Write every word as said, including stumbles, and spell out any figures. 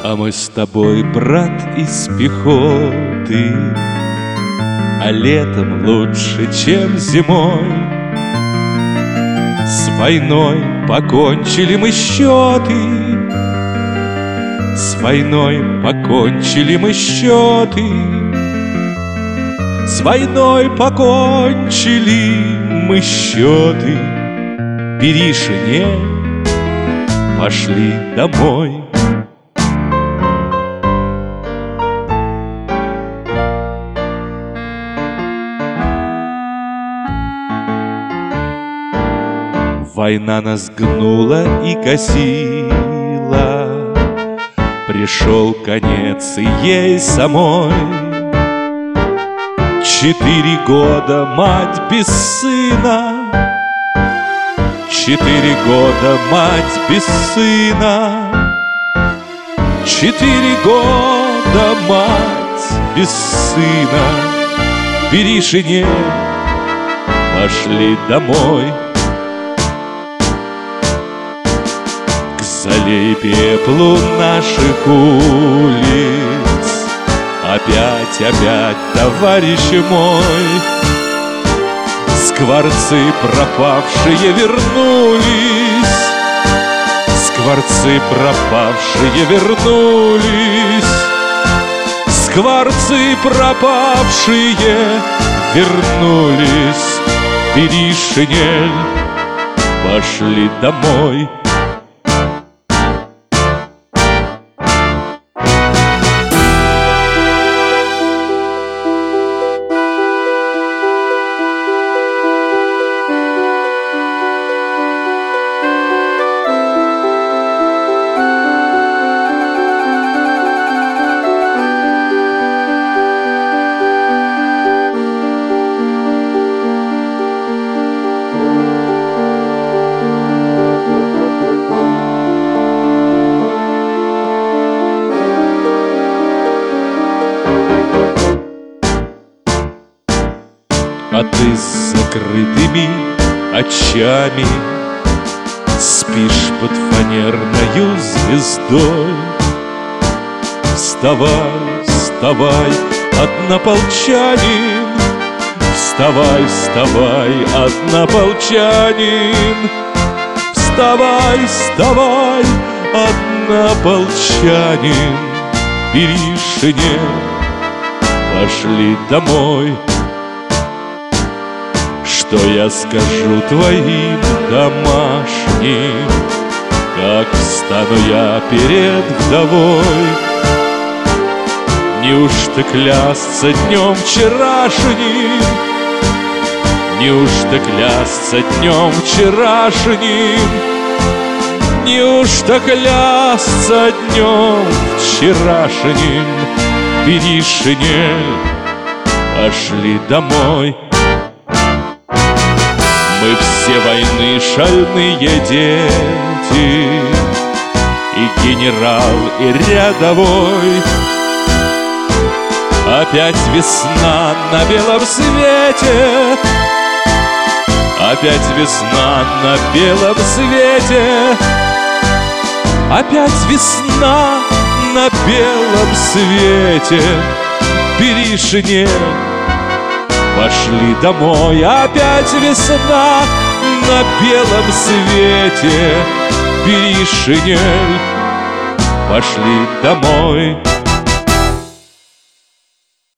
А мы с тобой, брат, из пехоты, а летом лучше, чем зимой. С войной покончили мы счеты, с войной покончили мы счеты, с войной покончили мы счеты. Бери, шинель, пошли домой. Война нас гнула и косила, пришел конец и ей самой. Четыре года мать без сына, четыре года мать без сына, четыре года мать без сына. Бери, шинель, пошли домой. К золе и пеплу наших улиц опять, опять, товарищ мой, скворцы пропавшие вернулись, скворцы пропавшие вернулись, скворцы пропавшие вернулись. Бери, шинель, пошли домой. А ты с закрытыми очами спишь под фанерною звездой. Вставай, вставай, однополчанин, вставай, вставай, однополчанин, вставай, вставай, однополчанин. Бери, шинель, пошли домой. Что я скажу твоим домашним, как встану я перед вдовой? Неужто клясться днем вчерашним, неужто клясться днем вчерашним, неужто клясться днем вчерашним? Бери, шинель, пошли домой. Мы все войны шальные дети, и генерал, и рядовой. Опять весна на белом свете, опять весна на белом свете, опять весна на белом свете. Бери, шинель, пошли домой. Опять весна на белом свете. Бери, шинель, пошли домой.